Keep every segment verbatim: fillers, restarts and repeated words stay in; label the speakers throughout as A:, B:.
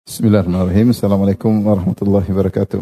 A: Bismillahirrahmanirrahim. Assalamualaikum warahmatullahi wabarakatuh.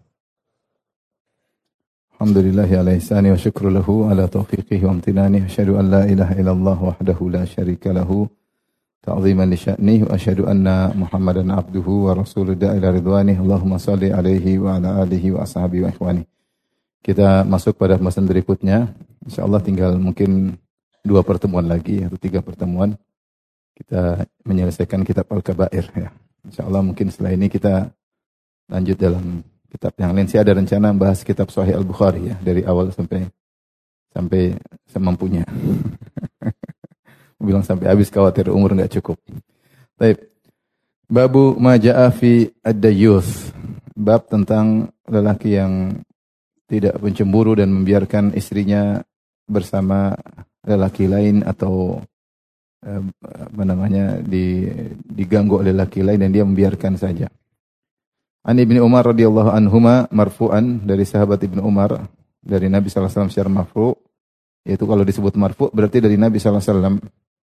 A: Alhamdulillahi ala ihsani wa syukru lahu ala taufiqihi wa amtinani. Asyhadu an la ilaha illallah wahdahu la syarika lahu ta'ziman li sya'nihi wa asyhadu anna Muhammadan abduhu wa rasuluhu ila ridwanihi. Allahumma shalli alaihi wa ala alihi wa ashabihi wa ikhwani. Kita masuk pada pembahasan berikutnya. Insyaallah tinggal mungkin dua pertemuan lagi atau tiga pertemuan kita menyelesaikan kitab Al-Kabair ya. InsyaAllah mungkin setelah ini kita lanjut dalam kitab yang lain. Saya ada rencana membahas kitab Sahih Al-Bukhari ya, dari awal sampai sampai semampunya. Bilang sampai habis khawatir umur enggak cukup. Baik. Babu ma jaa fi ad-dayyus. Bab tentang lelaki yang tidak pencemburu dan membiarkan istrinya bersama lelaki lain atau apa namanya di, diganggu oleh laki lain dan dia membiarkan saja. An Ibnu Umar radhiyallahu anhuma marfu'an, dari sahabat Ibnu Umar dari Nabi sallallahu alaihi wasallam secara marfu', yaitu kalau disebut marfu' berarti dari Nabi sallallahu alaihi wasallam.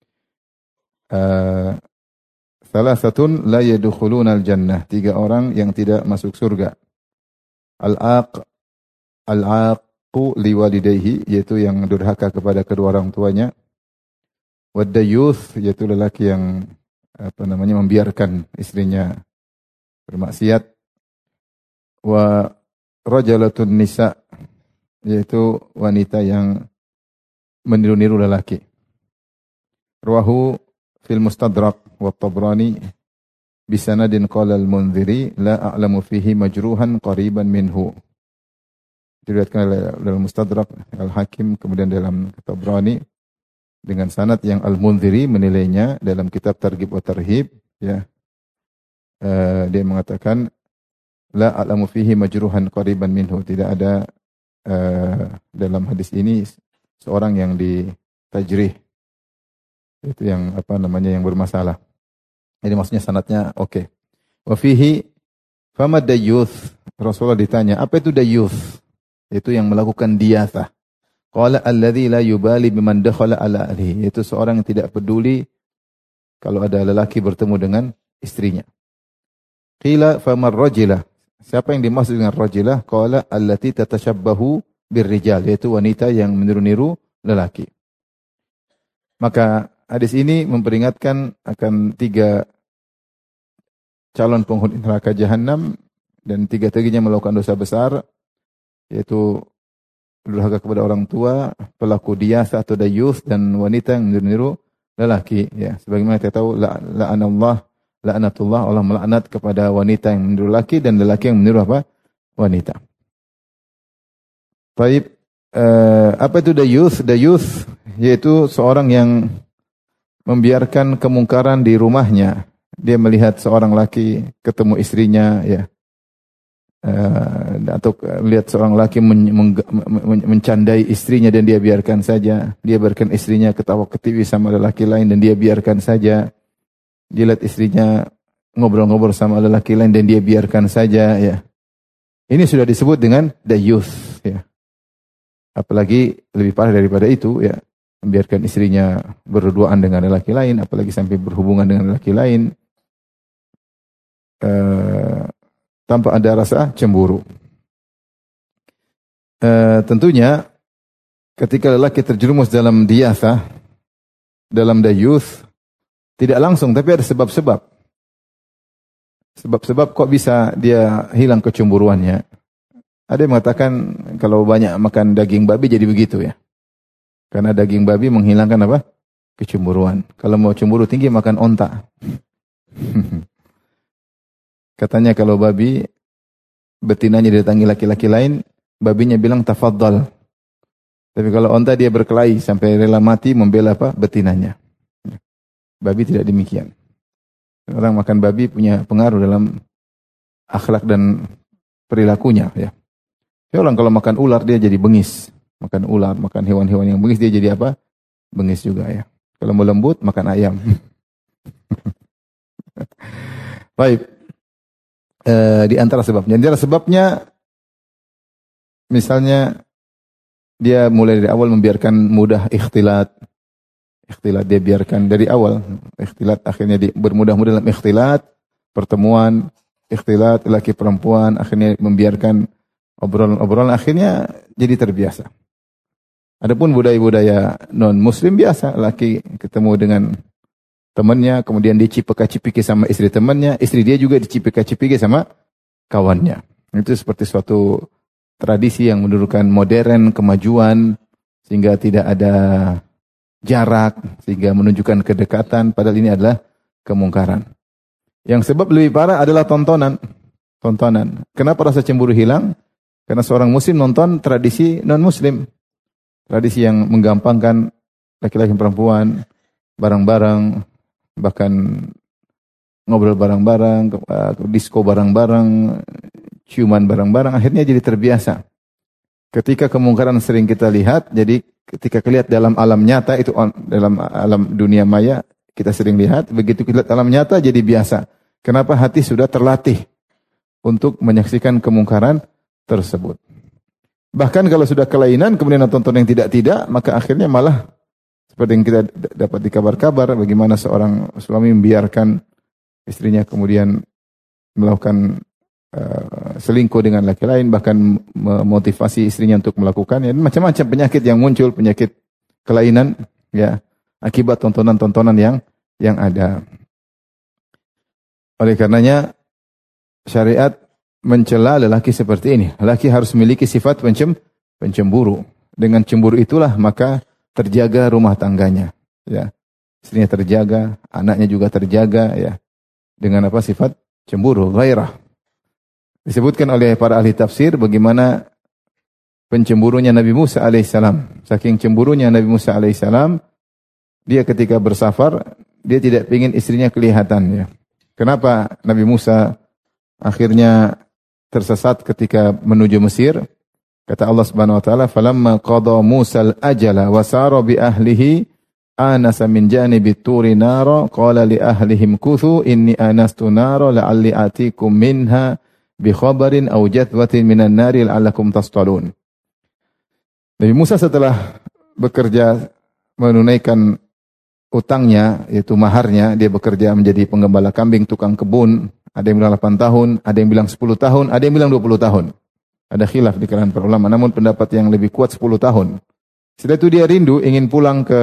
A: Uh, Salasatun la yadkhuluna al-jannah, tiga orang yang tidak masuk surga. Al-aq al-aqu liwalidayhi, yaitu yang durhaka kepada kedua orang tuanya. Waddayuth, yaitu lelaki yang apa namanya membiarkan istrinya bermaksiat. Wa rajalatun nisa, yaitu wanita yang meniru-niru lelaki. Rawahu fil Mustadrak wa Tabrani bisanadin qala al-Munziri la a'lamu fihi majruhan qariban minhu. Diriwayatkan dalam Mustadrak Al-Hakim, kemudian dalam Tabrani dengan sanad yang Al-Munziri menilainya dalam kitab Targhib wa Tarhib ya. Uh, dia mengatakan la a'lamu fihi majruhan qariban minhu, tidak ada uh, dalam hadis ini seorang yang ditajrih, itu yang apa namanya yang bermasalah. Jadi maksudnya sanadnya oke. Okay. Wa fihi fama dayyuth, Rasulullah ditanya apa itu dayyuth, itu yang melakukan diathah. Qala alladzi la yubali biman dakhala ala ahlihi, itu seorang yang tidak peduli kalau ada lelaki bertemu dengan istrinya. Qila famar rajilah, siapa yang dimaksud dengan rajilah? Qala allati tatashabbahu birrijal, yaitu wanita yang meniru-niru lelaki. Maka hadis ini memperingatkan akan tiga calon penghuni neraka jahanam, dan tiga-tiganya melakukan dosa besar, yaitu durhaka kepada orang tua, pelaku diasa atau dayus, dan wanita yang meniru lelaki ya. Sebagaimana kita tahu la'anallah la'natullah, Allah melaknat kepada wanita yang meniru lelaki dan lelaki yang meniru apa? Wanita. Baik, eh, apa itu dayus? Dayus yaitu seorang yang membiarkan kemungkaran di rumahnya. Dia melihat seorang laki ketemu istrinya ya. Uh, atau melihat seorang laki men, men, men, mencandai istrinya dan dia biarkan saja. Dia biarkan istrinya ketawa ketiwi sama lelaki lain dan dia biarkan saja. Dia lihat istrinya ngobrol-ngobrol sama lelaki lain dan dia biarkan saja ya. Ini sudah disebut dengan dayuth ya. Apalagi lebih parah daripada itu ya, membiarkan istrinya berduaan dengan lelaki lain, apalagi sampai berhubungan dengan lelaki lain. Uh, tanpa ada rasa cemburu. E, tentunya ketika lelaki terjerumus dalam diathah, dalam dayuth, tidak langsung tapi ada sebab-sebab. Sebab-sebab kok bisa dia hilang kecemburuannya. Ada yang mengatakan kalau banyak makan daging babi jadi begitu ya. Karena daging babi menghilangkan apa? Kecemburuan. Kalau mau cemburu tinggi makan onta. Katanya kalau babi betinanya didatangi laki-laki lain, babinya bilang tafaddal. Tapi kalau onta dia berkelahi sampai rela mati membela apa? Betinanya. Babi tidak demikian. Orang makan babi punya pengaruh dalam akhlak dan perilakunya ya. Orang kalau makan ular dia jadi bengis. Makan ular, makan hewan-hewan yang bengis dia jadi apa? Bengis juga ya. Kalau mau lembut makan ayam. Baik. E, di antara sebabnya, di antara sebabnya misalnya dia mulai dari awal membiarkan mudah ikhtilat, ikhtilat dia biarkan dari awal, ikhtilat akhirnya dia bermudah-mudah dalam ikhtilat, pertemuan, ikhtilat laki perempuan, akhirnya membiarkan obrolan-obrolan, akhirnya jadi terbiasa. Adapun budaya-budaya non-muslim biasa, laki ketemu dengan temannya, kemudian dia cipika-cipiki sama istri temannya, istri dia juga dicipika-cipiki sama kawannya. Itu seperti suatu tradisi yang menunjukkan modern, kemajuan, sehingga tidak ada jarak, sehingga menunjukkan kedekatan, padahal ini adalah kemungkaran. Yang sebab lebih parah adalah tontonan. Tontonan. Kenapa rasa cemburu hilang? Karena seorang muslim nonton tradisi non-muslim. Tradisi yang menggampangkan laki-laki dan perempuan bareng-bareng, bahkan ngobrol bareng-bareng, disko bareng-bareng, ciuman bareng-bareng, akhirnya jadi terbiasa. Ketika kemungkaran sering kita lihat, jadi ketika kelihatan dalam alam nyata, itu dalam alam dunia maya, kita sering lihat, begitu kita lihat alam nyata jadi biasa. Kenapa? Hati sudah terlatih untuk menyaksikan kemungkaran tersebut. Bahkan kalau sudah kelainan, kemudian tonton yang tidak-tidak, maka akhirnya malah seperti yang kita dapat di kabar-kabar, bagaimana seorang suami membiarkan istrinya kemudian melakukan uh, selingkuh dengan laki lain, bahkan memotivasi istrinya untuk melakukannya. Macam-macam penyakit yang muncul, penyakit kelainan, ya, akibat tontonan-tontonan yang yang ada. Oleh karenanya syariat mencela lelaki seperti ini. Lelaki harus memiliki sifat pencem, pencemburu. Dengan cemburu itulah maka terjaga rumah tangganya. Ya, istrinya terjaga, anaknya juga terjaga. Ya, dengan apa? Sifat cemburu, ghairah. Disebutkan oleh para ahli tafsir bagaimana pencemburunya Nabi Musa alaihissalam. Saking cemburunya Nabi Musa alaihissalam, dia ketika bersafar dia tidak ingin istrinya kelihatan. Ya. Kenapa Nabi Musa akhirnya tersesat ketika menuju Mesir? Kata Allah Subhanahu wa taala, "Falamma qada Musal ajala wa sara bi ahlihi anasa min janibi turi nara qala li ahlihim kuthu inni anastu nara la'alli atikum minha bi khabarin aw jadwatin minan nari la'allakum tastalun." Nabi Musa setelah bekerja menunaikan utangnya, yaitu maharnya, dia bekerja menjadi penggembala kambing, tukang kebun. Ada yang bilang delapan tahun, ada yang bilang sepuluh tahun, ada yang bilang dua puluh tahun. Ada khilaf di kalangan para ulama, namun pendapat yang lebih kuat sepuluh tahun. Setelah itu dia rindu ingin pulang ke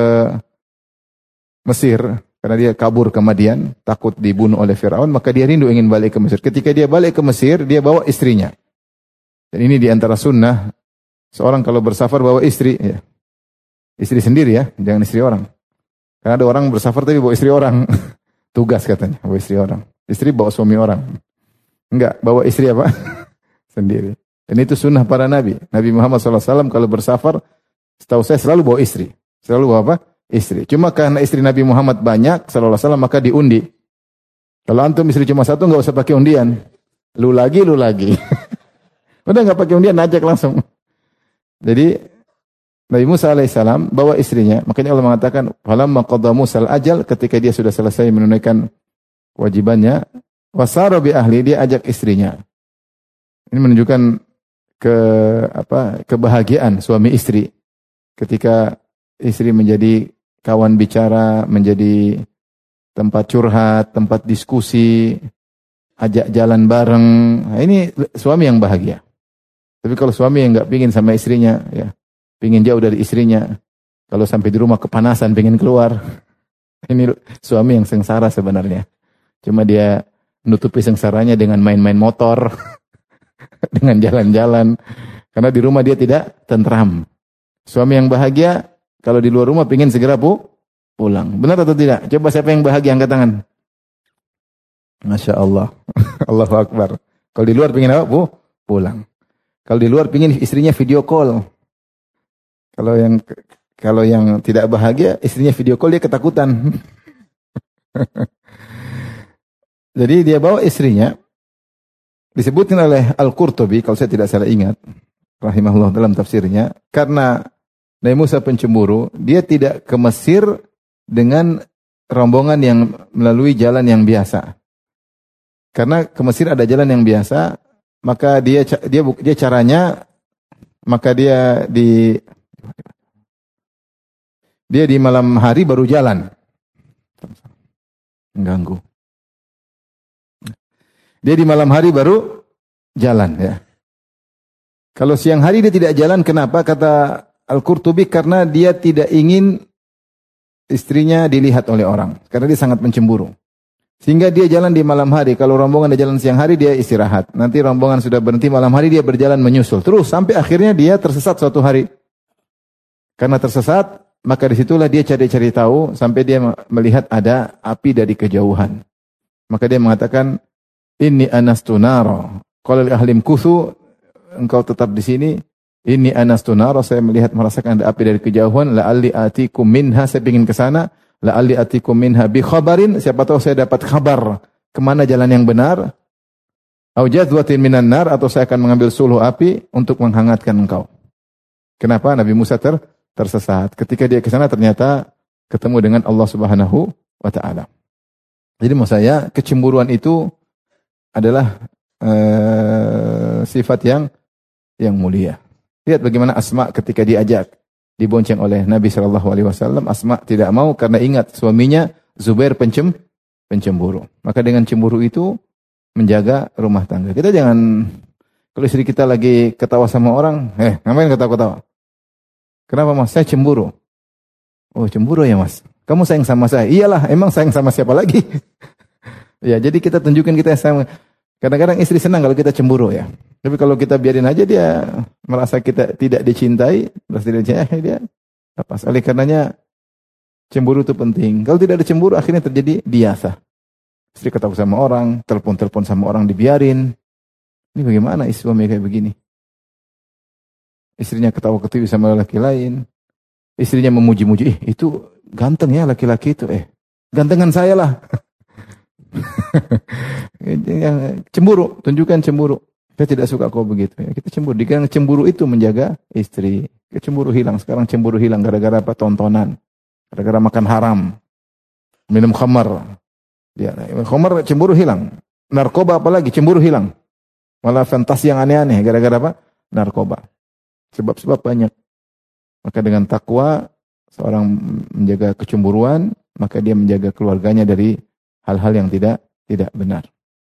A: Mesir, karena dia kabur ke Madian, takut dibunuh oleh Firaun, maka dia rindu ingin balik ke Mesir. Ketika dia balik ke Mesir, dia bawa istrinya. Dan ini di antara sunnah, seorang kalau bersafar bawa istri, ya. Istri sendiri ya, jangan istri orang. Karena ada orang bersafar tapi bawa istri orang. Tugas katanya, bawa istri orang. Istri bawa suami orang. Enggak, bawa istri apa? Sendiri. Dan itu sunnah para nabi. Nabi Muhammad shallallahu alaihi wasallam kalau bersafar, setahu saya selalu bawa istri. Selalu bawa apa? Istri. Cuma karena istri Nabi Muhammad banyak, shallallahu alaihi wasallam, maka diundi. Kalau antum istri cuma satu, enggak usah pakai undian. Lu lagi, lu lagi. Udah enggak pakai undian, ajak langsung. Jadi, Nabi Musa alaihissalam bawa istrinya. Makanya Allah mengatakan, "Falamma qada Musal ajal," ketika dia sudah selesai menunaikan kewajibannya, wasara bi ahli, dia ajak istrinya. Ini menunjukkan ke apa? Kebahagiaan suami istri. Ketika istri menjadi kawan bicara, menjadi tempat curhat, tempat diskusi, ajak jalan bareng. Nah, ini suami yang bahagia. Tapi kalau suami yang enggak pingin sama istrinya, ya, pingin jauh dari istrinya, kalau sampai di rumah kepanasan, pingin keluar. Ini suami yang sengsara sebenarnya. Cuma dia nutupi sengsaranya dengan main-main motor, dengan jalan-jalan. Karena di rumah dia tidak tentram. Suami yang bahagia, kalau di luar rumah pingin segera pu pulang. Benar atau tidak? Coba siapa yang bahagia, angkat tangan. Masya Allah. Allahu Akbar. Kalau di luar pingin apa? Pu pulang. Kalau di luar pingin istrinya video call. Kalau yang kalau yang tidak bahagia, istrinya video call, dia ketakutan. Jadi dia bawa istrinya. Disebutkan oleh Al-Qurtubi, kalau saya tidak salah ingat, rahimahullah dalam tafsirnya, karena Nabi Musa pencemburu, dia tidak ke Mesir dengan rombongan yang melalui jalan yang biasa. Karena ke Mesir ada jalan yang biasa, maka dia dia dia caranya, maka dia di dia di malam hari baru jalan. Mengganggu. Dia di malam hari baru jalan ya. Kalau siang hari dia tidak jalan, kenapa? Kata Al-Qurtubi, karena dia tidak ingin istrinya dilihat oleh orang. Karena dia sangat mencemburu. Sehingga dia jalan di malam hari. Kalau rombongan dia jalan siang hari, dia istirahat. Nanti rombongan sudah berhenti malam hari, dia berjalan menyusul. Terus sampai akhirnya dia tersesat suatu hari. Karena tersesat, maka disitulah dia cari-cari tahu sampai dia melihat ada api dari kejauhan. Maka dia mengatakan, Inni anastu naro. Qala li ahlim kuthu, engkau tetap di sini. Inni anastu naro, saya melihat merasakan ada api dari kejauhan. La'alli atikum minha, saya ingin ke sana. La'alli atikum minha bi khabarin, siapa tahu saya dapat kabar kemana jalan yang benar. Au jadwatin minan nar, atau saya akan mengambil suluh api untuk menghangatkan engkau. Kenapa Nabi Musa ter tersesat? Ketika dia ke sana ternyata ketemu dengan Allah Subhanahu wa taala. Jadi maksud saya kecemburuan itu adalah uh, sifat yang yang mulia. Lihat bagaimana Asma ketika diajak dibonceng oleh Nabi Shallallahu Alaihi Wasallam, Asma tidak mau karena ingat suaminya Zubair pencem pencemburu. Maka dengan cemburu itu menjaga rumah tangga. Kita jangan, kalau istri kita lagi ketawa sama orang, eh ngapain ketawa-ketawa? Kenapa mas? Saya cemburu. Oh cemburu ya mas? Kamu sayang sama saya? Iyalah, emang sayang sama siapa lagi? Ya, jadi kita tunjukkan kita sayang. Kadang-kadang istri senang kalau kita cemburu ya. Tapi kalau kita biarin aja dia merasa kita tidak dicintai, merasa tidak dicintai, dia lepas. Oleh karenanya cemburu itu penting. Kalau tidak ada cemburu akhirnya terjadi biasa. Istri ketawa sama orang, telepon-telepon sama orang dibiarin. Ini bagaimana istri suami kayak begini? Istrinya ketawa-ketiwi sama laki lain. Istrinya memuji-muji, "Ih, itu ganteng ya laki-laki itu." Eh, gantengan saya lah. Cemburu, tunjukkan cemburu. Saya tidak suka kau begitu. Ya, kita cemburu. Dikira cemburu itu menjaga istri. Cemburu hilang. Sekarang cemburu hilang gara-gara apa? Tontonan. Gara-gara makan haram. Minum khamar. Ya, khamar cemburu hilang. Narkoba apalagi cemburu hilang. Malah fantasi yang aneh-aneh. Gara-gara apa? Narkoba. Sebab-sebab banyak. Maka dengan takwa seorang menjaga kecemburuan, maka dia menjaga keluarganya dari hal-hal yang tidak tidak benar.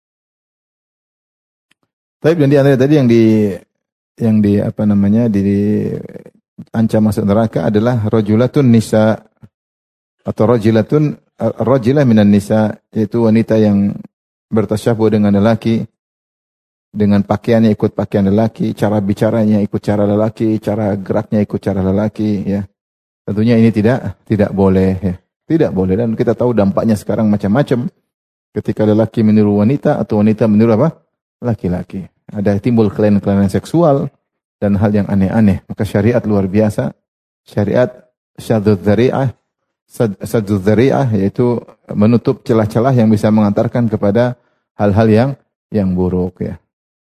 A: Tapi dan di antara tadi yang di yang di apa namanya di ancam masuk neraka adalah rajulatun nisa atau rajulatun rajulah minan nisa, yaitu wanita yang bertasyabuh dengan lelaki, dengan pakaiannya ikut pakaian lelaki, cara bicaranya ikut cara lelaki, cara geraknya ikut cara lelaki, ya. Tentunya ini tidak tidak boleh, ya. Tidak boleh, dan kita tahu dampaknya sekarang macam-macam. Ketika lelaki meniru wanita atau wanita meniru apa? Laki-laki. Ada timbul kelainan-kelainan seksual dan hal yang aneh-aneh. Maka syariat luar biasa. Syariat syadzuz dzari'ah, syadzuz dzari'ah, yaitu menutup celah-celah yang bisa mengantarkan kepada hal-hal yang yang buruk, ya.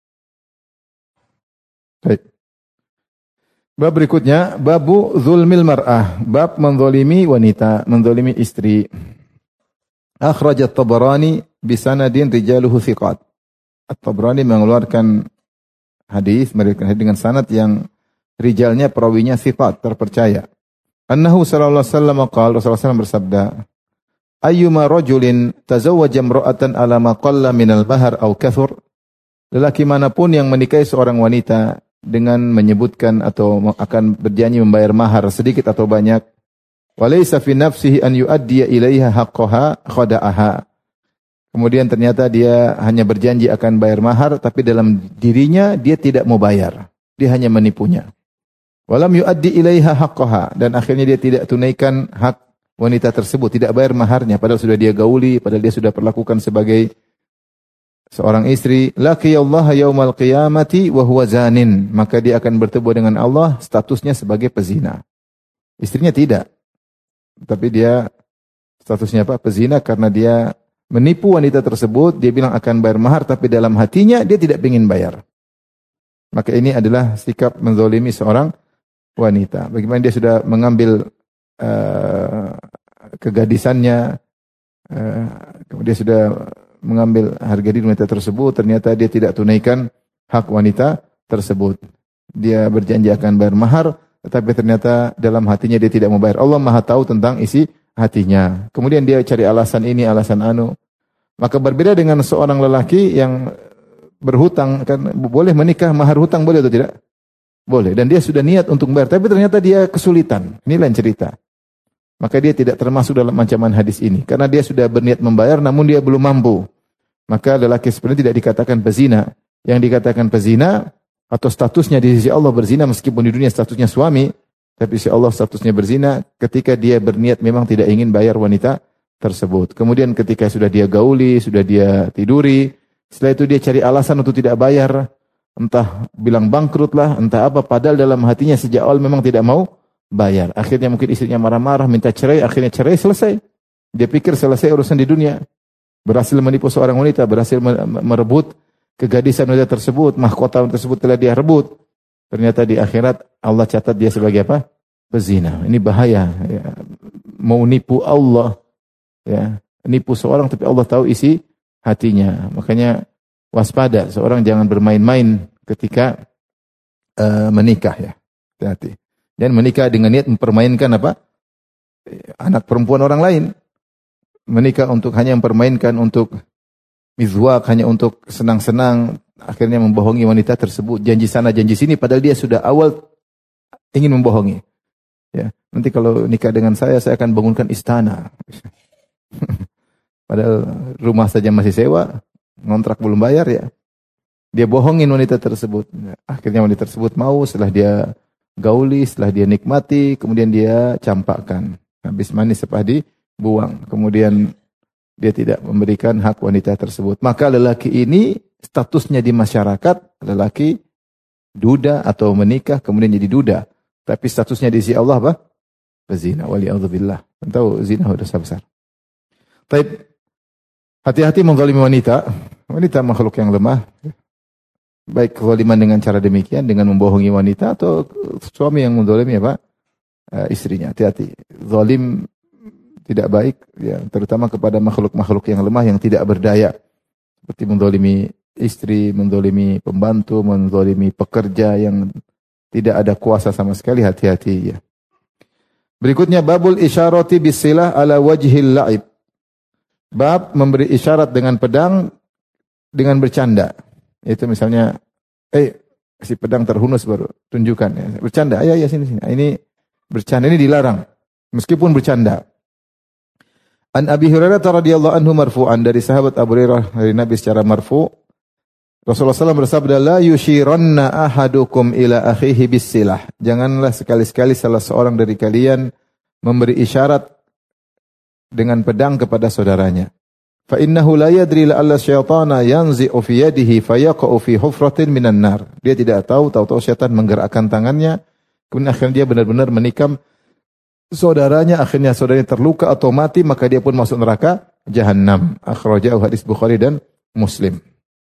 A: Baik. Bab berikutnya, babu zulmil mar'ah, bab menzalimi wanita, menzalimi istri. Akhrajat Tabarani bisanadin rijaluhu thiqat. At-Tabarani mengeluarkan hadis, meriwayatkan hadis dengan sanad yang rijalnya perawinya thiqat, terpercaya. Annahu sallallahu alaihi wasallam qala, Rasulullah sallallahu alaihi wasallam bersabda, ayyuma rajulin tazawwaja imra'atan ala ma qalla minal bahar aw kathur. Lelaki manapun yang menikahi seorang wanita dengan menyebutkan atau akan berjanji membayar mahar sedikit atau banyak, walaysa fi nafsihi an yuaddiya ilaiha haqqaha khada'aha. Kemudian ternyata dia hanya berjanji akan bayar mahar, tapi dalam dirinya dia tidak mau bayar. Dia hanya menipunya. Walam yuaddi ilaiha haqqaha, dan akhirnya dia tidak tunaikan hak wanita tersebut, tidak bayar maharnya padahal sudah dia gauli, padahal dia sudah perlakukan sebagai seorang istri. Laqiyallaha yaumal qiyamati wa huwa zanin, maka dia akan bertemu dengan Allah statusnya sebagai pezina. Istrinya tidak, tapi dia statusnya apa? Pezina, karena dia menipu wanita tersebut. Dia bilang akan bayar mahar, tapi dalam hatinya dia tidak ingin bayar. Maka ini adalah sikap menzalimi seorang wanita. Bagaimana dia sudah mengambil uh, kegadisannya, uh, kemudian sudah mengambil harga diri wanita tersebut, ternyata dia tidak tunaikan hak wanita tersebut. Dia berjanji akan bayar mahar, tetapi ternyata dalam hatinya dia tidak mau bayar. Allah Maha tahu tentang isi hatinya. Kemudian dia cari alasan ini, alasan anu. Maka berbeda dengan seorang lelaki yang berhutang, kan boleh menikah mahar hutang, boleh atau tidak? Boleh. Dan dia sudah niat untuk membayar, tapi ternyata dia kesulitan. Ini lain cerita. Maka dia tidak termasuk dalam ancaman hadis ini. Karena dia sudah berniat membayar namun dia belum mampu. Maka lelaki sebenarnya tidak dikatakan pezina. Yang dikatakan pezina atau statusnya di sisi Allah berzina meskipun di dunia statusnya suami, tapi di sisi Allah statusnya berzina ketika dia berniat memang tidak ingin bayar wanita tersebut. Kemudian ketika sudah dia gauli, sudah dia tiduri, setelah itu dia cari alasan untuk tidak bayar, entah bilang bangkrut lah, entah apa, padahal dalam hatinya sejak awal memang tidak mau bayar. Akhirnya mungkin istrinya marah-marah, minta cerai, akhirnya cerai, selesai. Dia pikir selesai urusan di dunia. Berhasil menipu seorang wanita, berhasil merebut kegadisan wanita tersebut, mahkota tersebut telah dia rebut. Ternyata di akhirat Allah catat dia sebagai apa? Pezina. Ini bahaya. Ya. Mau nipu Allah, ya, nipu seorang tapi Allah tahu isi hatinya. Makanya waspada, seorang jangan bermain-main ketika uh, menikah, ya. Hati-hati. Dan menikah dengan niat mempermainkan apa? Anak perempuan orang lain. Menikah untuk hanya mempermainkan, untuk mizwaq, hanya untuk senang-senang, akhirnya membohongi wanita tersebut, janji sana janji sini, padahal dia sudah awal ingin membohongi. Ya, nanti kalau nikah dengan saya, saya akan bangunkan istana. Padahal rumah saja masih sewa, ngontrak belum bayar, ya. Dia bohongin wanita tersebut. Akhirnya wanita tersebut mau, setelah dia gauli, setelah dia nikmati, kemudian dia campakkan. Habis manis sepadi buang. Kemudian dia tidak memberikan hak wanita tersebut. Maka lelaki ini statusnya di masyarakat, lelaki duda atau menikah kemudian jadi duda. Tapi statusnya di sisi Allah apa? Pezina. Wali'adzubillah. Tahu zina dosa besar. Taib. Hati-hati menzalimi wanita. Wanita makhluk yang lemah. Baik kezaliman dengan cara demikian, dengan membohongi wanita, atau suami yang menzalimi apa? Uh, istrinya. Hati-hati. Zalim tidak baik, ya, terutama kepada makhluk-makhluk yang lemah yang tidak berdaya, seperti menzalimi istri, menzalimi pembantu, menzalimi pekerja yang tidak ada kuasa sama sekali. Hati-hati, ya. Berikutnya babul isyarati bisilah ala wajhil la'ib. Bab memberi isyarat dengan pedang dengan bercanda. Itu misalnya, eh si pedang terhunus baru tunjukkan, ya. Bercanda, ayo ya sini sini. Ini bercanda, ini dilarang meskipun bercanda. An Abi Hurairah radhiyallahu anhu marfu'an, dari sahabat Abu Hurairah dari Nabi secara marfu', Rasulullah sallallahu alaihi wasallam bersabda, la yushiranna ahadukum ila akhihi bisilah. Janganlah sekali-sekali salah seorang dari kalian memberi isyarat dengan pedang kepada saudaranya. Fa innahu la yadri la'alla syaitana yanzi'u fi yadihi fayaqa'u fi hufratin minan nar. Dia tidak tahu, tahu-tahu syaitan menggerakkan tangannya, kemudian akhirnya dia benar-benar menikam saudaranya, akhirnya saudaranya terluka atau mati, maka dia pun masuk neraka Jahannam. Akhrajahu, hadis Bukhari dan Muslim.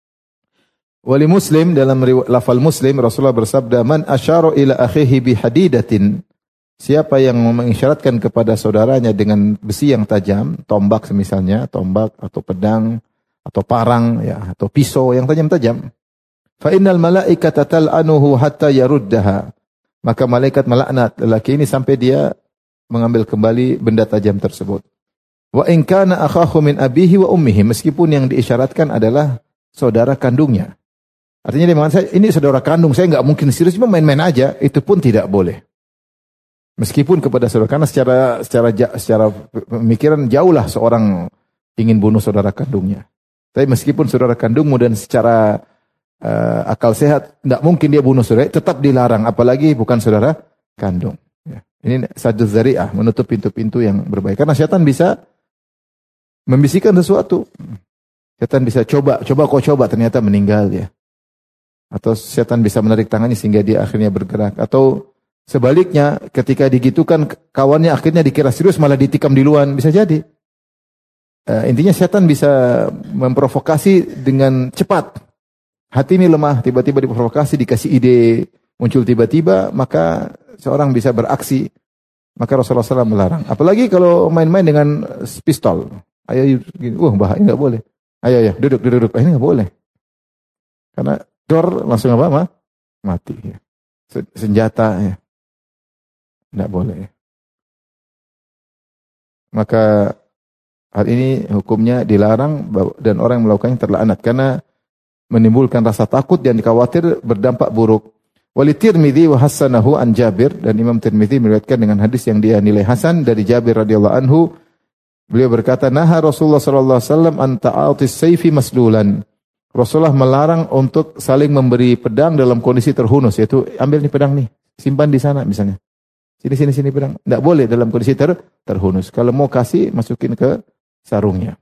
A: Wali Muslim, dalam lafal Muslim, Rasulullah bersabda, man asyara ila akhihi bihadidatin. Siapa yang mengisyaratkan kepada saudaranya dengan besi yang tajam, tombak semisalnya, tombak atau pedang atau parang, ya, atau pisau yang tajam-tajam. Fa innal malaikata tal'anuhu hatta yaruddaha. Maka malaikat melaknat lelaki ini sampai dia mengambil kembali benda tajam tersebut. Wa in kana akhahu min abihi wa ummihi, meskipun yang diisyaratkan adalah saudara kandungnya. Artinya dia mengatakan, ini saudara kandung, saya enggak mungkin serius, cuma main-main aja, itu pun tidak boleh. Meskipun kepada saudara, karena secara secara secara pemikiran jauhlah seorang ingin bunuh saudara kandungnya. Tapi meskipun saudara kandungmu dan secara uh, akal sehat enggak mungkin dia bunuh saudara, tetap dilarang, apalagi bukan saudara kandung. Ya. Ini saddu dzari'ah, menutup pintu-pintu yang berbahaya. Karena syaitan bisa membisikkan sesuatu. Syaitan bisa coba, coba kau coba, ternyata meninggal ya. Atau syaitan bisa menarik tangannya sehingga dia akhirnya bergerak. Atau sebaliknya, ketika digitukan kawannya akhirnya dikira serius malah ditikam duluan, bisa jadi. Uh, intinya syaitan bisa memprovokasi dengan cepat. Hati ini lemah, tiba-tiba diprovokasi, dikasih ide, muncul tiba-tiba, maka seorang bisa beraksi. Maka Rasulullah shallallahu alaihi wasallam melarang. Apalagi kalau main-main dengan pistol. Ayo, gini, wah bahaya, nggak boleh. Ayo ya, duduk, duduk, duduk. Ini nggak boleh. Karena dor langsung apa, ma? Mati. Ya. Senjata, ya. Nggak boleh. Maka Hal ini hukumnya dilarang dan orang yang melakukannya terlaknat karena menimbulkan rasa takut dan khawatir berdampak buruk. Wali Tirmidzi wa hasanahu an Jabir, dan Imam Tirmidzi meriwayatkan dengan hadis yang dia nilai hasan dari Jabir radhiyallahu anhu. Beliau berkata, "Naha Rasulullah sallallahu alaihi wasallam an ta'atis sayfi masdulan." Rasulullah melarang untuk saling memberi pedang dalam kondisi terhunus, yaitu ambil nih pedang nih, simpan di sana misalnya. Sini sini sini pedang. Enggak boleh dalam kondisi ter, terhunus. Kalau mau kasih, masukin ke sarungnya.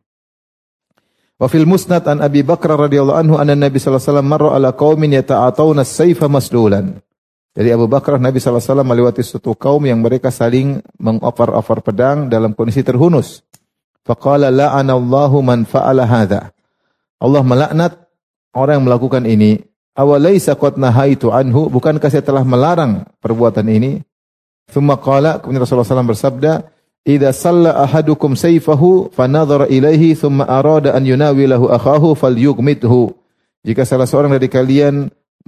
A: Wa fil musnad an Abi Bakar radhiyallahu anhu anna Nabi sallallahu alaihi wasallam marra ala qaumin yata'atawna as-sayfa masdulan. Jadi Abu Bakar, Nabi sallallahu alaihi wasallam melewati suatu kaum yang mereka saling mengofar-ofar pedang dalam kondisi terhunus. Faqala la'anallahu man fa'ala hadza. Allah melaknat orang yang melakukan ini. Awalaysa qad nahaitu anhu, bukankah saya telah melarang perbuatan ini? Tsumma qala, kemudian Rasulullah sallallahu alaihi wasallam bersabda, "Idza salla ahadukum sayfahu fanadhara ilaihi thumma arada an yunawilahu akhahu falyughmidhu." Jika salah seorang dari kalian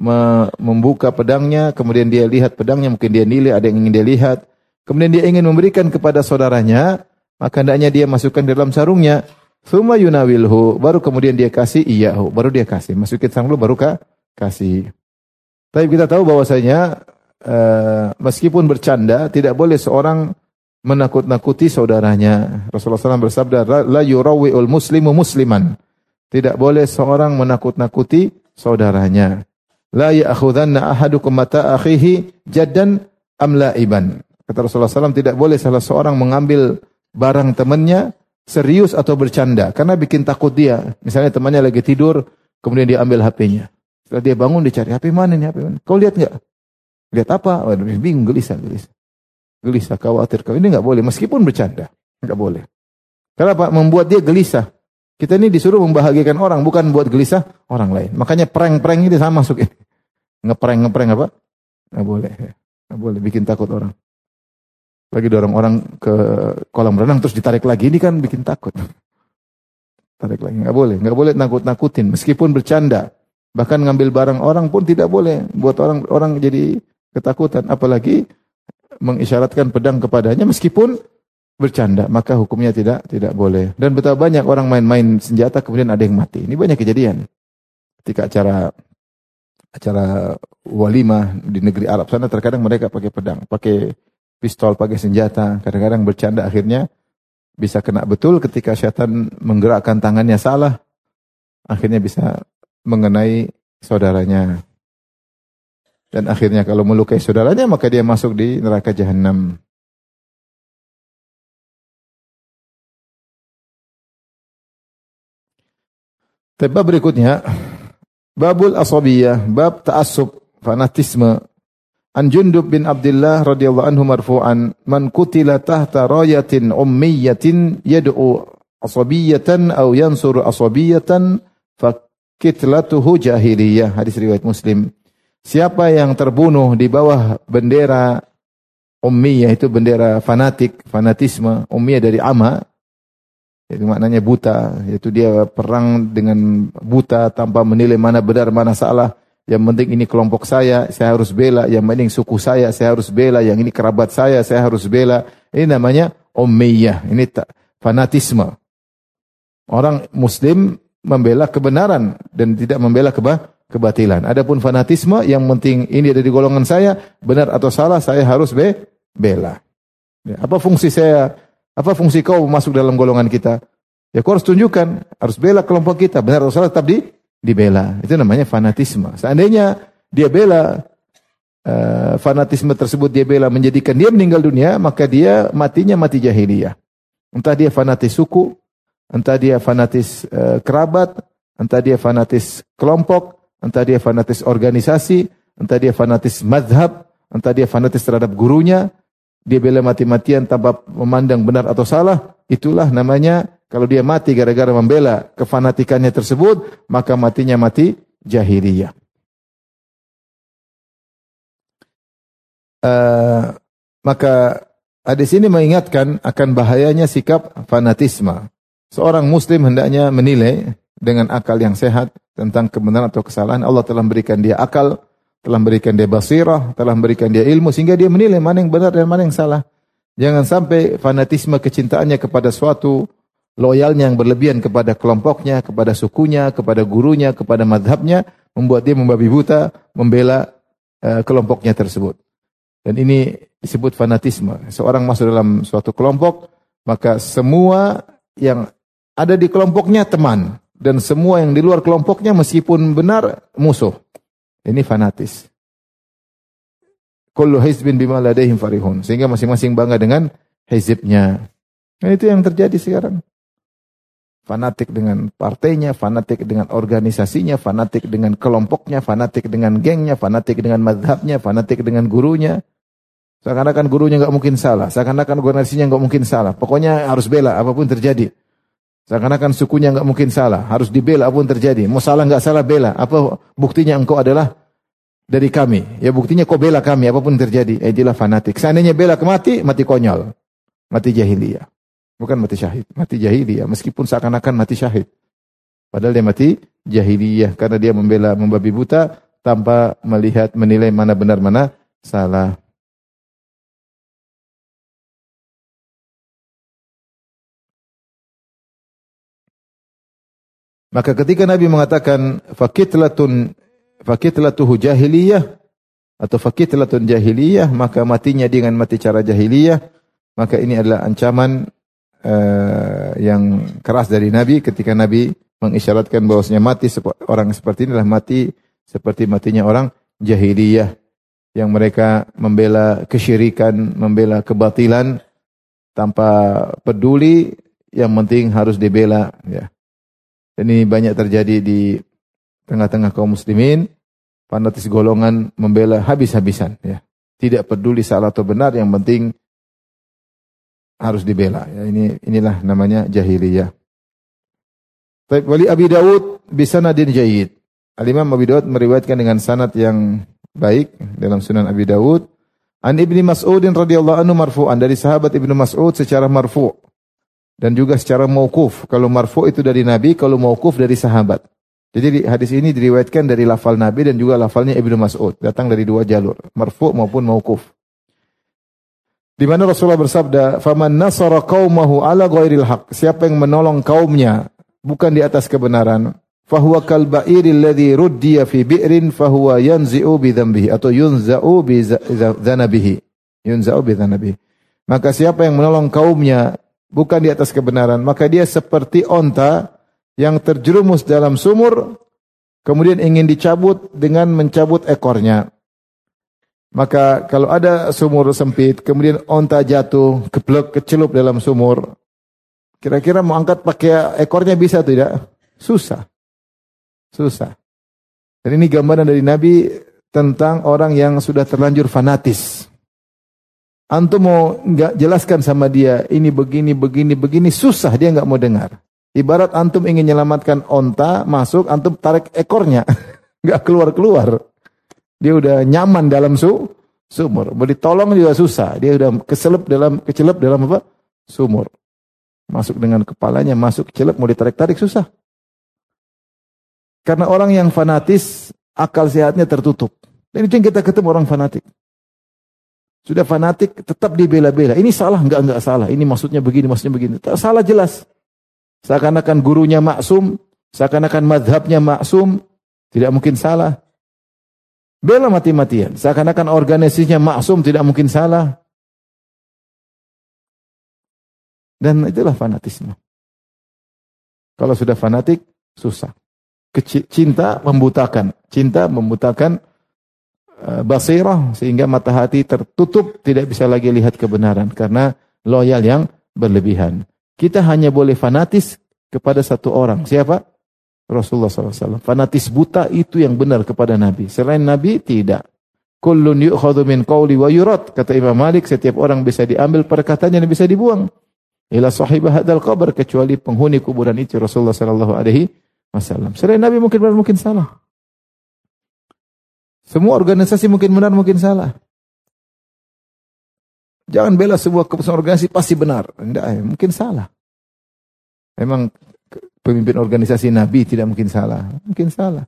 A: membuka pedangnya, kemudian dia lihat pedangnya, mungkin dia nilai, ada yang ingin dia lihat, kemudian dia ingin memberikan kepada saudaranya, maka hendaknya dia masukkan dalam sarungnya. Thumma yunawilhu, baru kemudian dia kasih iyahu, baru dia kasih. Masukin sarung dulu baru kah? Kasih. Tapi kita tahu bahwasanya uh, meskipun bercanda, tidak boleh seorang menakut-nakuti saudaranya. Rasulullah shallallahu alaihi wasallam bersabda, la yurawi'ul muslimu musliman. Tidak boleh seorang menakut-nakuti saudaranya. La ya'khudhanna ahadukum mata akhihi jaddan am la'iban. Kata Rasulullah shallallahu alaihi wasallam, tidak boleh salah seorang mengambil barang temannya serius atau bercanda, karena bikin takut dia. Misalnya temannya lagi tidur, kemudian dia ambil H P-nya. Setelah dia bangun, dia cari, H P mana nih, H P mana? Kau lihat enggak? Lihat apa? Waduh, bingung, gelisah, gelisah. Gelisah, khawatir. Ini enggak boleh, meskipun bercanda. Enggak boleh. Kenapa? Membuat dia gelisah. Kita ini disuruh membahagiakan orang, bukan buat gelisah orang lain. Makanya prank-prank ini sama masuk ini. Ngeprank-ngeprank apa? Enggak boleh. Enggak boleh, bikin takut orang. Lagi dorong orang ke kolam renang terus ditarik lagi, ini kan bikin takut. Tarik lagi, enggak boleh. Enggak boleh nakut-nakutin, meskipun bercanda. Bahkan ngambil barang orang pun tidak boleh. Buat orang orang jadi ketakutan. Apalagi mengisyaratkan pedang kepadanya meskipun bercanda, maka hukumnya tidak tidak boleh. Dan betapa banyak orang main-main senjata kemudian ada yang mati. Ini banyak kejadian. Ketika acara acara walimah di negeri Arab sana, terkadang mereka pakai pedang, pakai pistol, pakai senjata. Kadang-kadang bercanda, akhirnya bisa kena betul ketika syaitan menggerakkan tangannya salah. Akhirnya bisa mengenai saudaranya. Dan akhirnya kalau melukai saudaranya, maka dia masuk di neraka jahanam. Bab berikutnya, babul asabiyah, bab ta'assub, fanatisme. An Jundub bin Abdullah radhiyallahu anhu marfu'an, man qutila tahta rayatin ummiyatin yad'u asabiyatan aw yansuru asabiyatan fakitlatuhu jahiliyah. Hadis riwayat Muslim. Siapa yang terbunuh di bawah bendera ummiyah, itu bendera fanatik, fanatisme. Ummiyah dari ama, itu maknanya buta, yaitu dia perang dengan buta tanpa menilai mana benar mana salah. Yang penting ini kelompok saya, saya harus bela. Yang penting suku saya, saya harus bela. Yang ini kerabat saya, saya harus bela. Ini namanya ummiyah. Ini fanatisme. Orang Muslim membela kebenaran dan tidak membela keba kebatilan. Adapun fanatisme, yang penting ini ada di golongan saya, benar atau salah, saya harus be bela. Ya, apa fungsi saya? Apa fungsi kau masuk dalam golongan kita? Ya kau harus tunjukkan, harus bela kelompok kita. Benar atau salah tetap di dibela. Itu namanya fanatisme. Seandainya dia bela, uh, fanatisme tersebut dia bela menjadikan dia meninggal dunia, maka dia matinya mati jahiliyah. Entah dia fanatis suku, entah dia fanatis uh, kerabat, entah dia fanatis kelompok, entah dia fanatis organisasi, entah dia fanatis mazhab, entah dia fanatis terhadap gurunya, dia bela mati-matian tanpa memandang benar atau salah. Itulah namanya, kalau dia mati gara-gara membela kefanatikannya tersebut, maka matinya mati jahiliyah. Uh, maka hadis ini mengingatkan akan bahayanya sikap fanatisme. Seorang muslim hendaknya menilai dengan akal yang sehat tentang kebenaran atau kesalahan. Allah telah memberikan dia akal, telah memberikan dia basirah, telah memberikan dia ilmu, sehingga dia menilai mana yang benar dan mana yang salah. Jangan sampai fanatisme kecintaannya kepada suatu loyalnya yang berlebihan kepada kelompoknya, kepada sukunya, kepada gurunya, kepada madhabnya, membuat dia membabi buta, membela uh, kelompoknya tersebut. Dan ini disebut fanatisme. Seorang masuk dalam suatu kelompok, maka semua yang ada di kelompoknya teman. Dan semua yang di luar kelompoknya meskipun benar, musuh. Ini fanatis. Kullu hizbin bima ladaihim farihun. Sehingga masing-masing bangga dengan hizibnya. Nah, itu yang terjadi sekarang. Fanatik dengan partainya, fanatik dengan organisasinya, fanatik dengan kelompoknya, fanatik dengan gengnya, fanatik dengan madhabnya, fanatik dengan gurunya. Seakan-akan gurunya enggak mungkin salah, seakan-akan organisasinya enggak mungkin salah. Pokoknya harus bela apapun terjadi. Seakan-akan sukunya enggak mungkin salah, harus dibela apapun terjadi. Mau salah enggak salah bela. Apa buktinya engkau adalah dari kami? Ya buktinya kau bela kami apapun terjadi. Eh itulah fanatik. Seandainya bela ke mati, mati konyol. Mati jahiliyah. Bukan mati syahid, mati jahiliyah. Meskipun seakan-akan mati syahid. Padahal dia mati jahiliyah. Karena dia membela membabi buta tanpa melihat, menilai mana benar, mana salah. Maka ketika Nabi mengatakan fakitlatun fakitlatuhu jahiliyah atau fakitlatun jahiliyah, maka matinya dengan mati cara jahiliyah, maka ini adalah ancaman Uh, yang keras dari Nabi ketika Nabi mengisyaratkan bahwasanya mati orang seperti inilah mati seperti matinya orang jahiliyah yang mereka membela kesyirikan, membela kebatilan tanpa peduli, yang penting harus dibela ya. Dan ini banyak terjadi di tengah-tengah kaum muslimin, fanatis golongan membela habis-habisan ya. Tidak peduli salah atau benar, yang penting harus dibela. Ya, ini inilah namanya jahiliyah. Baik, wali Abi Daud bisanadin jayyid. Al-Imam Abi Daud meriwayatkan dengan sanad yang baik dalam Sunan Abi Daud. An Ibnu Mas'udin radhiyallahu anhu marfu'an, dari sahabat Ibnu Mas'ud secara marfu' dan juga secara mauquf. Kalau marfu' itu dari Nabi, kalau mauquf dari sahabat. Jadi hadis ini diriwayatkan dari lafal Nabi dan juga lafalnya Ibnu Mas'ud, datang dari dua jalur, marfu' maupun mauquf. Di mana Rasulullah bersabda, "Faman nasara qaumahu ala ghairil haqq." Siapa yang menolong kaumnya bukan di atas kebenaran, fahuwa kal ba'iril ladzi ruddiya fi bi'rin fahuwa yanzi'u bi dzambihi atau yunza'u bi dzanabihi. Yunza'u bi dzanabihi. Maka siapa yang menolong kaumnya bukan di atas kebenaran, maka dia seperti onta yang terjerumus dalam sumur kemudian ingin dicabut dengan mencabut ekornya. Maka kalau ada sumur sempit, kemudian onta jatuh, keblek, kecelup dalam sumur, kira-kira mau angkat pakai ekornya bisa tidak? Susah. Susah. Dan ini gambaran dari Nabi tentang orang yang sudah terlanjur fanatis. Antum mau enggak jelaskan sama dia, ini begini, begini, begini, susah, dia enggak mau dengar. Ibarat antum ingin menyelamatkan onta, masuk, antum tarik ekornya, enggak keluar-keluar. Dia udah nyaman dalam su, sumur. Mau ditolong juga susah. Dia udah keselip dalam kecelep dalam apa? Sumur. Masuk dengan kepalanya, masuk kecelep, mau ditarik-tarik susah. Karena orang yang fanatis, akal sehatnya tertutup. Dan itu yang kita ketemu orang fanatik. Sudah fanatik, tetap dibela-bela. Ini salah, enggak, enggak salah. Ini maksudnya begini, maksudnya begini. Tak salah jelas. Seakan-akan gurunya maksum, seakan-akan madhabnya maksum, tidak mungkin salah. Bela mati-matian. Seakan-akan organisasinya maksum, tidak mungkin salah. Dan itulah fanatisme. Kalau sudah fanatik, susah. Cinta membutakan. Cinta membutakan uh, basirah, sehingga mata hati tertutup, tidak bisa lagi lihat kebenaran. Karena loyal yang berlebihan. Kita hanya boleh fanatis kepada satu orang. Siapa? Rasulullah shallallahu alaihi wasallam. Fanatis buta itu yang benar kepada Nabi. Selain Nabi, tidak. Kullun yu'khadhu min qawli wa yurad. Kata Imam Malik, setiap orang bisa diambil perkataannya dan bisa dibuang. Ila sahibah hadal qabr, kecuali penghuni kuburan itu, Rasulullah shallallahu alaihi wasallam. Selain Nabi mungkin benar, mungkin salah. Semua organisasi mungkin benar, mungkin salah. Jangan bela sebuah keputusan organisasi pasti benar. Tidak, mungkin salah. Memang pemimpin organisasi Nabi tidak mungkin salah. Mungkin salah.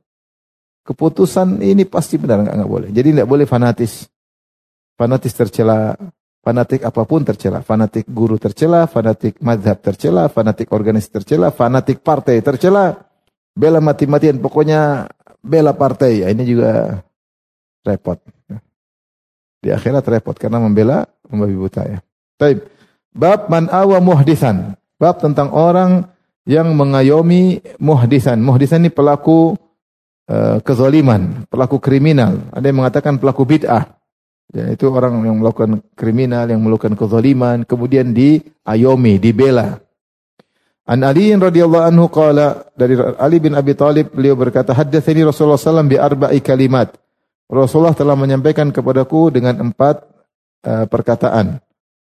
A: Keputusan ini pasti benar, enggak, enggak boleh. Jadi enggak boleh fanatis. Fanatis tercela. Fanatik apapun tercela. Fanatik guru tercela, fanatik madhab tercela, fanatik organisasi tercela, fanatik partai tercela. Bela mati-matian, pokoknya bela partai. Ya, ini juga repot. Di akhirat repot karena membela membabi buta ya. Baik. Bab man awa muhdisan. Bab tentang orang yang mengayomi muhdisan. Muhdisan ini pelaku uh, kezaliman, pelaku kriminal. Ada yang mengatakan pelaku bid'ah. Ya, itu orang yang melakukan kriminal, yang melakukan kezaliman, kemudian diayomi, dibela. An Ali radhiyallahu anhu qala, dari Ali bin Abi Thalib beliau berkata, haddatsani Rasulullah sallallahu alaihi wasallam bi arba'i kalimat. Rasulullah telah menyampaikan kepadaku dengan empat uh, perkataan.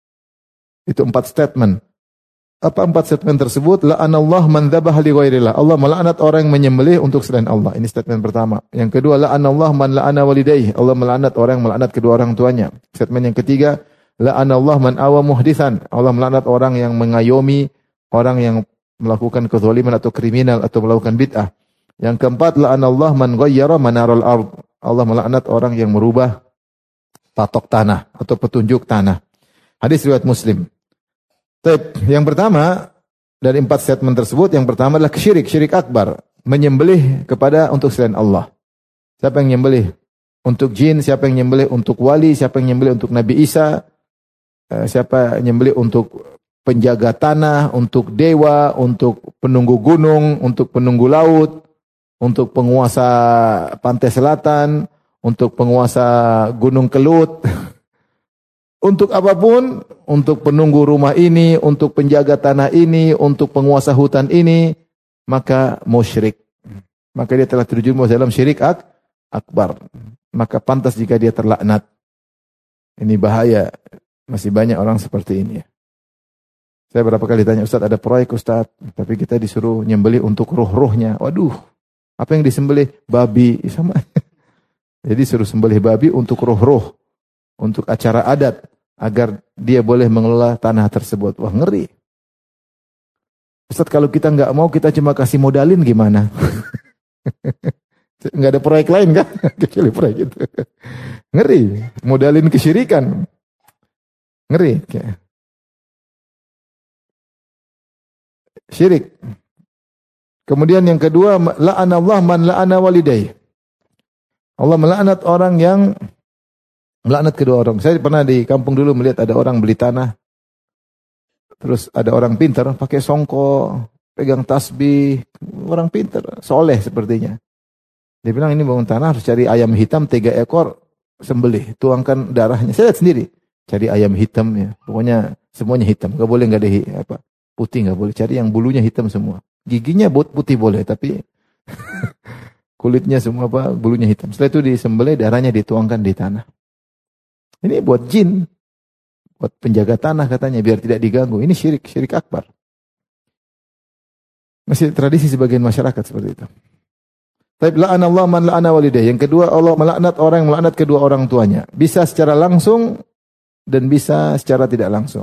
A: Itu empat statement. Apa empat statement tersebut? La'anallahu man dzabaha li ghairillah. Allah melaknat orang yang menyembelih untuk selain Allah. Ini statement pertama. Yang kedua, la'anallahu man la'ana walidayhi. Allah melaknat orang yang melaknat kedua orang tuanya. Statement yang ketiga, la'anallahu man awa muhdisan. Allah melaknat orang yang mengayomi orang yang melakukan kezaliman atau kriminal atau melakukan bid'ah. Yang keempat, la'anallahu man ghayyara manaral ard. Allah melaknat orang yang merubah patok tanah atau petunjuk tanah. Hadis riwayat Muslim. Taip, yang pertama dari empat statement tersebut, yang pertama adalah syirik, syirik akbar, menyembelih kepada untuk selain Allah. Siapa yang menyembelih untuk jin, siapa yang menyembelih untuk wali, siapa yang menyembelih untuk Nabi Isa, siapa yang menyembelih untuk penjaga tanah, untuk dewa, untuk penunggu gunung, untuk penunggu laut, untuk penguasa pantai selatan, untuk penguasa gunung Kelut. Untuk apapun, untuk penunggu rumah ini, untuk penjaga tanah ini, untuk penguasa hutan ini, maka musyrik. Maka dia telah terjerumus dalam syirik ak akbar. Maka pantas jika dia terlaknat. Ini bahaya. Masih banyak orang seperti ini. Saya berapa kali tanya, Ustaz, ada proyek Ustaz, tapi kita disuruh nyembelih untuk roh-rohnya. Waduh, apa yang disembelih? Babi. Sama. Jadi suruh sembelih babi untuk roh-roh. Untuk acara adat, agar dia boleh mengelola tanah tersebut. Wah, ngeri. Ustaz, kalau kita nggak mau, kita cuma kasih modalin gimana? Nggak ada proyek lain kan? Kecuali proyek itu. Ngeri. Modalin kesyirikan. Ngeri. Syirik. Kemudian yang kedua, la'anallah man la'ana walidayh. Allah melaknat orang yang melaknat kedua orang. Saya pernah di kampung dulu melihat ada orang beli tanah. Terus ada orang pintar pakai songkok, pegang tasbih, orang pintar, soleh sepertinya. Dia bilang ini bangun tanah harus cari ayam hitam tiga ekor, sembelih, tuangkan darahnya. Saya lihat sendiri, cari ayam hitam ya. Pokoknya semuanya hitam, enggak boleh enggak ada apa putih, enggak boleh. Cari yang bulunya hitam semua. Giginya buat putih boleh, tapi kulitnya semua apa bulunya hitam. Setelah itu disembelih, darahnya dituangkan di tanah. Ini buat jin, buat penjaga tanah katanya biar tidak diganggu. Ini syirik, syirik akbar. Masih tradisi sebagian masyarakat seperti itu. Tapi la'anallah man la'ana walidayh. Yang kedua, Allah melaknat orang yang melaknat kedua orang tuanya. Bisa secara langsung dan bisa secara tidak langsung.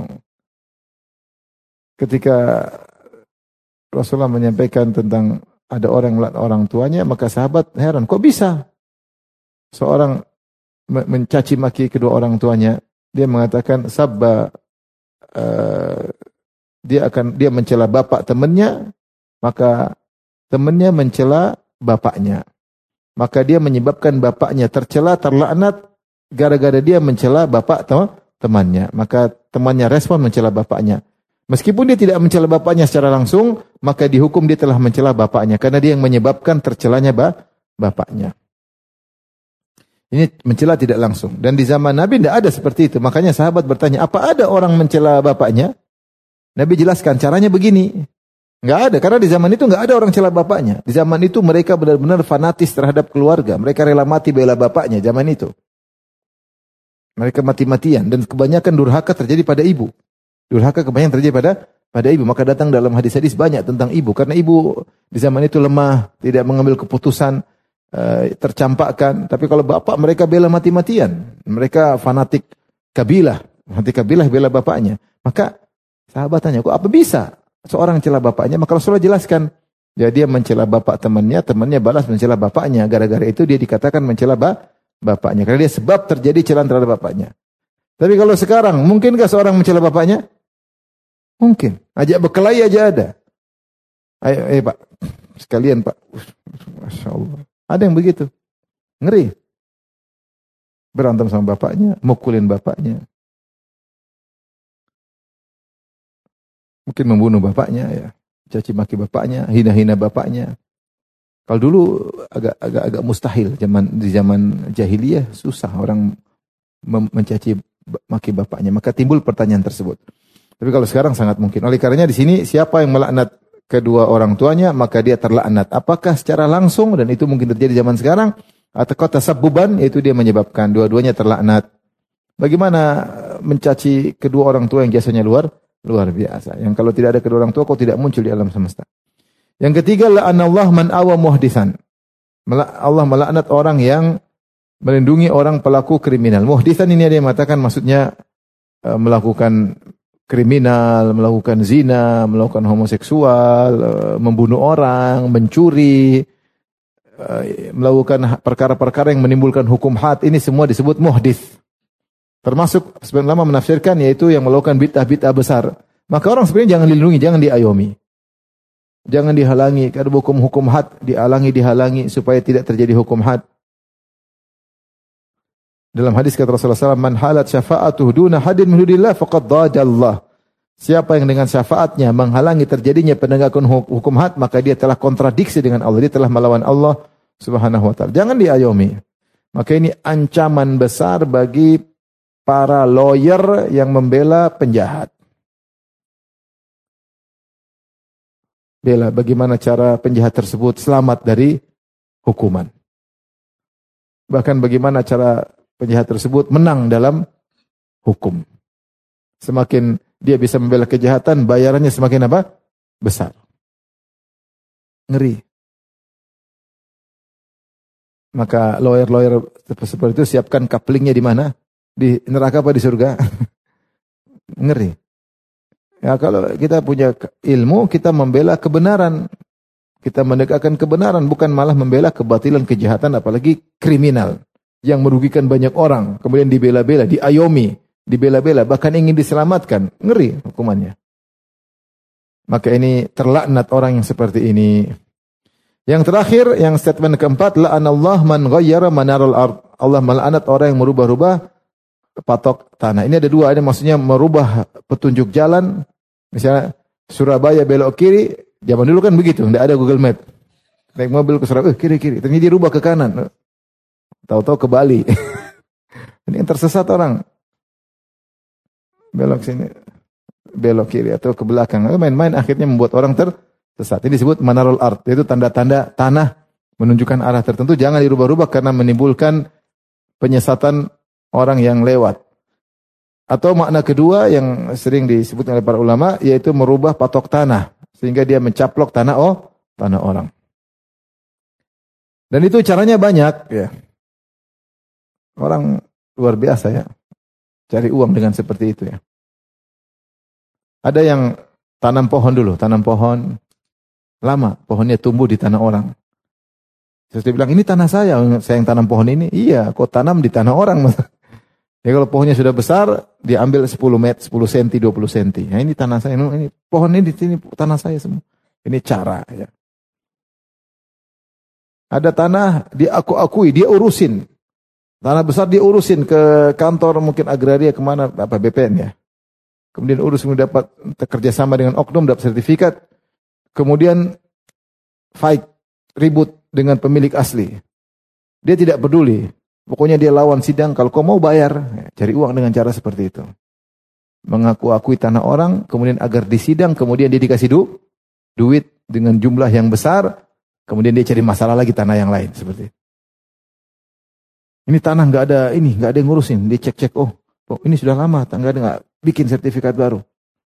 A: Ketika Rasulullah menyampaikan tentang ada orang yang melaknat orang tuanya, maka sahabat heran, kok bisa seorang mencaci maki kedua orang tuanya? Dia mengatakan sabba, uh, dia akan dia mencela bapak temannya, maka temannya mencela bapaknya, maka dia menyebabkan bapaknya tercela, terlaknat gara-gara dia mencela bapak temannya, maka temannya respon mencela bapaknya. Meskipun dia tidak mencela bapaknya secara langsung, maka dihukum dia telah mencela bapaknya karena dia yang menyebabkan tercelanya bapaknya. Ini mencela tidak langsung. Dan di zaman Nabi tidak ada seperti itu. Makanya sahabat bertanya, apa ada orang mencela bapaknya? Nabi jelaskan, caranya begini. Enggak ada, karena di zaman itu enggak ada orang cela bapaknya. Di zaman itu mereka benar-benar fanatis terhadap keluarga. Mereka rela mati bela bapaknya zaman itu. Mereka mati-matian. Dan kebanyakan durhaka terjadi pada ibu. Durhaka kebanyakan terjadi pada pada ibu. Maka datang dalam hadis-hadis banyak tentang ibu. Karena ibu di zaman itu lemah, tidak mengambil keputusan, Uh, tercampakkan. Tapi kalau bapak mereka bela mati-matian. Mereka fanatik kabilah. Fanatik kabilah bela bapaknya. Maka sahabat tanya, kok apa bisa seorang mencela bapaknya? Maka Rasulullah jelaskan. Ya, dia mencela bapak temannya, temannya balas mencela bapaknya. Gara-gara itu dia dikatakan mencela bapaknya. Karena dia sebab terjadi celaan terhadap bapaknya. Tapi kalau sekarang, mungkinkah seorang mencela bapaknya? Mungkin. Ajak berkelahi aja ada. Ayo, ayo Pak. Sekalian Pak. Masya Allah. Ada yang begitu. Ngeri. Berantem sama bapaknya, mukulin bapaknya. Mungkin membunuh bapaknya ya. Caci maki bapaknya, hina-hina bapaknya. Kalau dulu agak agak agak mustahil zaman di zaman jahiliyah susah orang mencaci maki bapaknya, maka timbul pertanyaan tersebut. Tapi kalau sekarang sangat mungkin. Oleh karenanya di sini siapa yang melaknat kedua orang tuanya maka dia terlaknat. Apakah secara langsung dan itu mungkin terjadi zaman sekarang atau tasabbuban yaitu dia menyebabkan dua-duanya terlaknat. Bagaimana mencaci kedua orang tua yang jasanya luar luar biasa. Yang kalau tidak ada kedua orang tua kok tidak muncul di alam semesta. Yang ketiga la'anallah man awa muhdisan. Allah melaknat orang yang melindungi orang pelaku kriminal. Muhdisan ini ada yang mengatakan maksudnya uh, melakukan kriminal, melakukan zina, melakukan homoseksual, uh, membunuh orang, mencuri, uh, melakukan perkara-perkara yang menimbulkan hukum had. Ini semua disebut muhdis. Termasuk sebagian ulama menafsirkan yaitu yang melakukan bid'ah-bid'ah besar. Maka orang sebenarnya jangan dilindungi, jangan diayomi. Jangan dihalangi, kalau hukum-hukum had dihalangi, dihalangi supaya tidak terjadi hukum had. Dalam hadis kata Rasulullah shallallahu alaihi wasallam, "Man halat syafa'atuhu duna hadin min hudillah faqad dhajallah." Siapa yang dengan syafaatnya menghalangi terjadinya penegakan hukum had, maka dia telah kontradiksi dengan Allah, dia telah melawan Allah Subhanahu wa taala. Jangan diayomi. Maka ini ancaman besar bagi para lawyer yang membela penjahat. Bela bagaimana cara penjahat tersebut selamat dari hukuman. Bahkan bagaimana cara penjahat tersebut menang dalam hukum. Semakin dia bisa membela kejahatan, bayarannya semakin apa? Besar. Ngeri. Maka lawyer-lawyer seperti itu siapkan couplingnya di mana? Di neraka apa di surga? Ngeri. Ya kalau kita punya ilmu, kita membela kebenaran. Kita menegakkan kebenaran, bukan malah membela kebatilan, kejahatan, apalagi kriminal. Yang merugikan banyak orang. Kemudian dibela-bela, diayomi, dibela-bela, bahkan ingin diselamatkan. Ngeri hukumannya. Maka ini terlaknat orang yang seperti ini. Yang terakhir, yang statement keempat, la'anallah man ghayyara manarul ard. Allah melaknat orang yang merubah-rubah patok tanah. Ini ada dua, ada maksudnya merubah petunjuk jalan. Misalnya Surabaya belok kiri, zaman dulu kan begitu, tidak ada Google Map. Naik mobil ke Surabaya, eh, kiri-kiri, ternyata dia rubah ke kanan. Tahu-tahu ke Bali. Ini yang tersesat orang. Belok sini, belok kiri atau ke belakang. Main-main akhirnya membuat orang tersesat. Ini disebut manarul ard, yaitu tanda-tanda tanah menunjukkan arah tertentu. Jangan dirubah-rubah karena menimbulkan penyesatan orang yang lewat. Atau makna kedua yang sering disebut oleh para ulama yaitu merubah patok tanah sehingga dia mencaplok tanah oh tanah orang. Dan itu caranya banyak ya. Orang luar biasa ya. Cari uang dengan seperti itu ya. Ada yang tanam pohon dulu, tanam pohon lama, pohonnya tumbuh di tanah orang. Terus dia bilang, "Ini tanah saya, saya yang tanam pohon ini." Iya, kok tanam di tanah orang. Ya kalau pohonnya sudah besar, dia ambil sepuluh meter, sepuluh senti, dua puluh senti. Nah, ini tanah saya, ini pohon ini di sini tanah saya semua. Ini cara ya. Ada tanah dia aku-akui, dia urusin. Tanah besar dia urusin ke kantor mungkin agraria kemana, apa B P N ya. Kemudian urus kemudian dapat kerjasama dengan oknum, dapat sertifikat. Kemudian fight, ribut dengan pemilik asli. Dia tidak peduli. Pokoknya dia lawan sidang, kalau kau mau bayar, cari uang dengan cara seperti itu. Mengaku-akui tanah orang, kemudian agar disidang, kemudian dia dikasih du, duit dengan jumlah yang besar, kemudian dia cari masalah lagi tanah yang lain. Seperti itu. Ini tanah nggak ada, ini nggak ada yang ngurusin, dia cek-cek, oh, oh ini sudah lama, nggak ada nggak bikin sertifikat baru.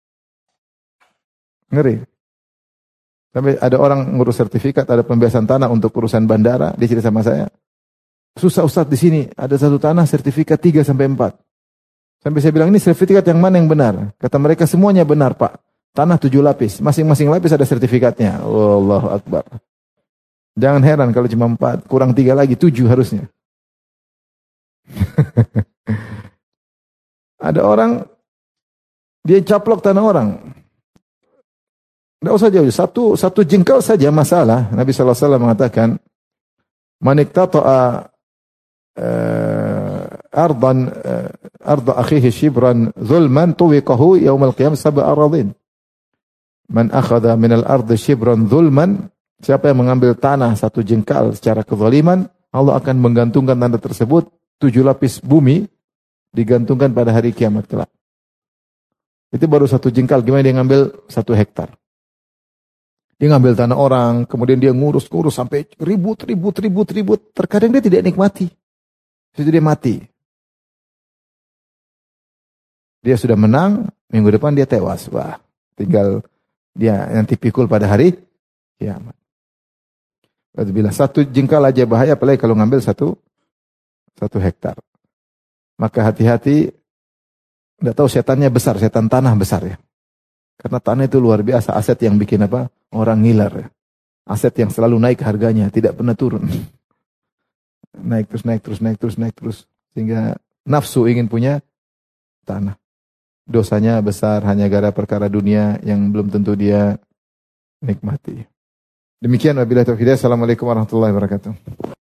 A: Ngeri. Sampai ada orang ngurus sertifikat, ada pembebasan tanah untuk urusan bandara, dia cerita sama saya. Susah Ustaz di sini, ada satu tanah sertifikat tiga sampai empat. Sampai saya bilang, ini sertifikat yang mana yang benar? Kata mereka, semuanya benar Pak. Tanah tujuh lapis, masing-masing lapis ada sertifikatnya. Allahu Akbar. Jangan heran kalau cuma empat, kurang tiga lagi, tujuh harusnya. Ada orang, dia caplok tanah orang. Tidak usah jauh, satu, satu jengkal saja masalah. Nabi sallallahu alaihi wasallam mengatakan, Man iktata'a uh, ardan, uh, arda akhihi shibran zulman tuwiqahu yawmal qiyam sab'a aradin. Man akhadha minal ardi shibran zulman, siapa yang mengambil tanah satu jengkal secara kezaliman, Allah akan menggantungkan tanah tersebut tujuh lapis bumi, digantungkan pada hari kiamat kelak. Itu baru satu jengkal, gimana dia ngambil satu hektar. Dia ngambil tanah orang, kemudian dia ngurus-ngurus sampai ribut, ribut, ribut, ribut. Terkadang dia tidak nikmati. Sudah dia mati. Dia sudah menang, minggu depan dia tewas. Wah, tinggal dia nanti pikul pada hari kiamat. Bila satu jengkal aja bahaya, apalagi kalau ngambil satu satu hektar. Maka hati-hati, tidak tahu setannya besar, setan tanah besar ya. Karena tanah itu luar biasa, aset yang bikin apa? Orang ngiler ya. Aset yang selalu naik harganya, tidak pernah turun. Naik terus, naik terus, naik terus, naik terus. Sehingga nafsu ingin punya tanah. Dosanya besar hanya gara perkara dunia yang belum tentu dia nikmati. Demikian wabillahi taufiq. Assalamualaikum warahmatullahi wabarakatuh.